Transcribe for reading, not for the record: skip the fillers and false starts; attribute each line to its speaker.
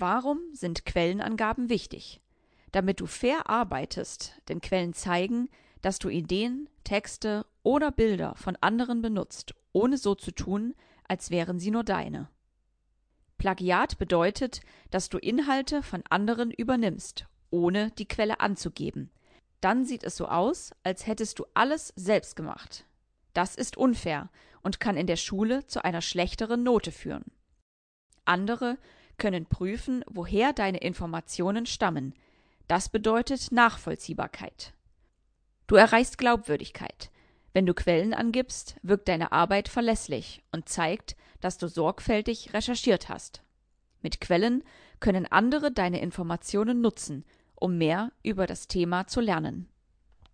Speaker 1: Warum sind Quellenangaben wichtig? Damit du fair arbeitest, denn Quellen zeigen, dass du Ideen, Texte oder Bilder von anderen benutzt, ohne so zu tun, als wären sie nur deine. Plagiat bedeutet, dass du Inhalte von anderen übernimmst, ohne die Quelle anzugeben. Dann sieht es so aus, als hättest du alles selbst gemacht. Das ist unfair und kann in der Schule zu einer schlechteren Note führen. Andere können prüfen, woher deine Informationen stammen. Das bedeutet Nachvollziehbarkeit. Du erreichst Glaubwürdigkeit. Wenn du Quellen angibst, wirkt deine Arbeit verlässlich und zeigt, dass du sorgfältig recherchiert hast. Mit Quellen können andere deine Informationen nutzen, um mehr über das Thema zu lernen.